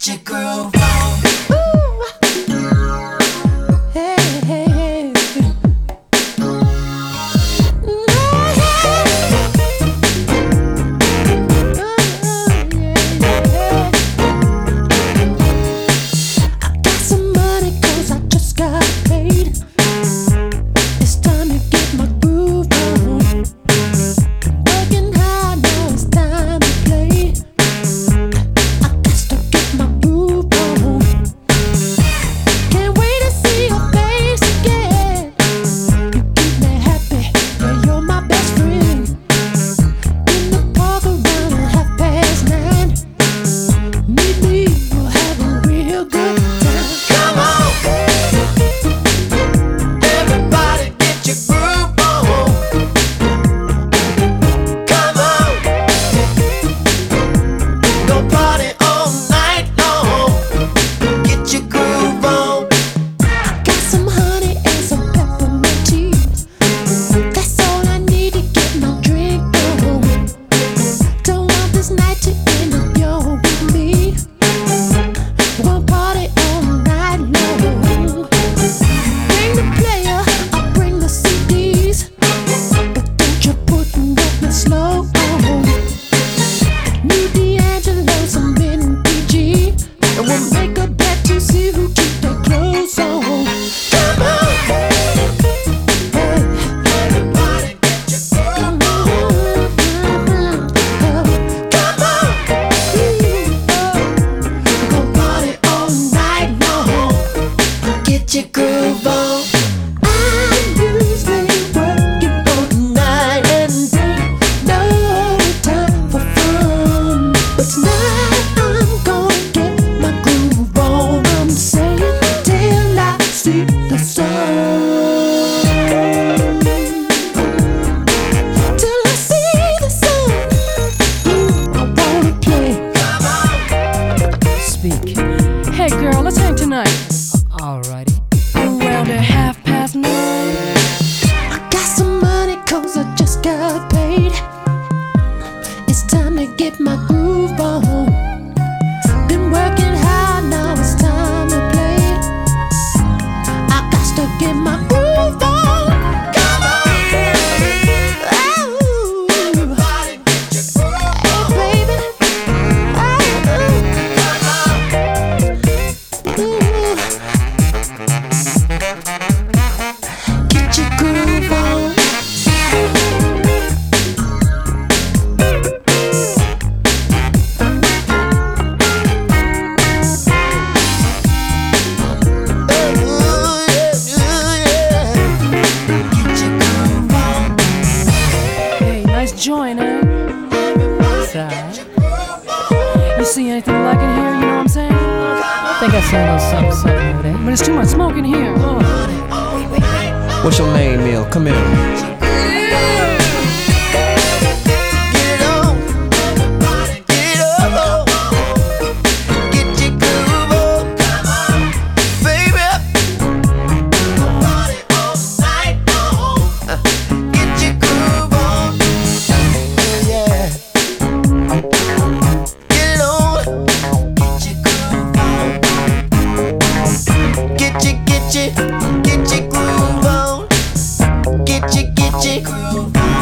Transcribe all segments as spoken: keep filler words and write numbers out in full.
Get your groove on. Hey, hey, hey. I got some money 'cause I just got paid. It's time to get my groove on. Working hard, now it's time to play. I got to get my groove on. Can't wait to see your face again. You keep me happy, yeah, you're my best friend. In the park around at half past nine. Meet me, we'll have a real good time. Come on, everybody, get your groove on. Come on, go party all night long. Get your groove on. I got some honey and some peppermint tea. That's all I need to get my drink on. Don't want this night to end if you're with me. We'll party all night long. Bring the player, I'll bring the C Ds. But don't you put nothing slow on. Need D'Angelo, some Min P G. And we'll make a bet to see who keep their clothes on. Come on, hey, everybody, get your groove on. Come on, go party all night long. Get your groove on. I'm usually working all night and day, no time for fun. But tonight I'm gonna get my groove on. I'm saying till I see the sun. Till I see the sun. Ooh, I wanna play. Speak. Hey girl, let's hang tonight. Alrighty. Around at half past nine. I got some money 'cause I just got paid. It's time to get my groove on. Been working hard, now it's time to play. I got to get my groove on. Come on, oh, everybody get your groove on. Hey baby, oh, ooh. Get your groove on. Hey, nice joint, eh? Side. You see anything like in here, you know what I'm saying? I think I saw a little something, something over there. But it's too much smoke in here. Oh. What's your name, Neil? Come here. Get on, get up, get your groove on, baby. Party all night long. Get your groove on, yeah. Get on, get your groove on. Get your, get your, get your groove on. Get your, get your groove on.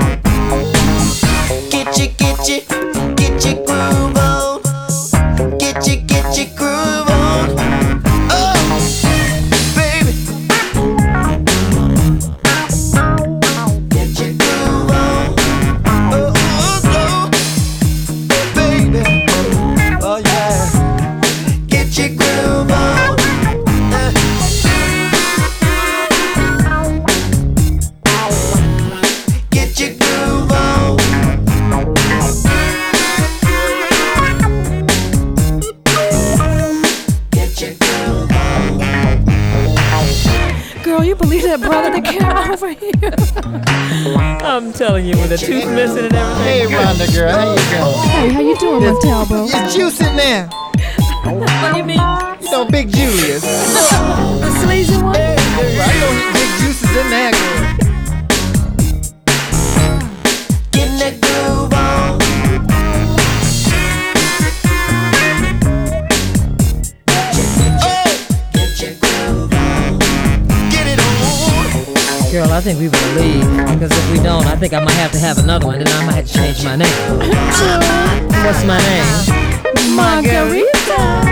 Get your, get your, get your groove on. Get your, get your groove on. Oh, baby. Get your groove on. Oh, oh, oh, baby. Oh, yeah. Get your groove on. Uh. Get your groove on. Get your groove on. Girl, you believe that brother that came over here? I'm telling you, with a tooth missing and everything. Hey, Rhonda girl, how you doing? Hey, how you doing, Montel, bro? Is Juice in there? What do you mean? You know, Big Julius. The sleazy one? Hey, I know Big Juice is in there, girl. Get that groove on. Well, I think we better leave, because if we don't, I think I might have to have another one, and then I might have to change my name. What's my name? Margarita.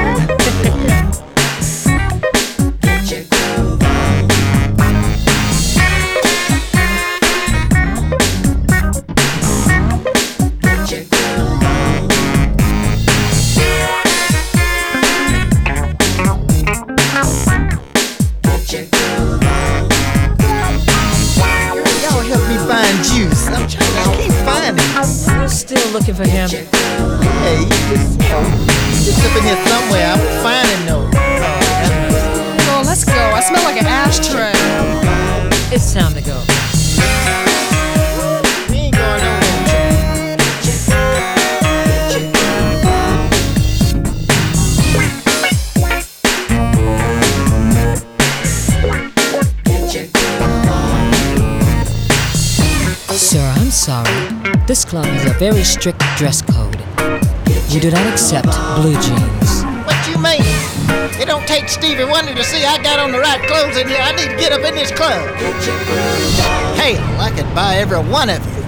Y'all help me find Juice. I'm trying to keep finding him. I'm still looking for him. Hey, he just, you know, just up in here somewhere. I'm finding no. Oh, let's go. I smell like an ashtray. It's time to go. We ain't going nowhere. Sir, I'm sorry. This club has a very strict dress code. We do not accept blue jeans. What you mean? It don't take Stevie Wonder to see I got on the right clothes in here. I need to get up in this club. Hell, I could buy every one of you.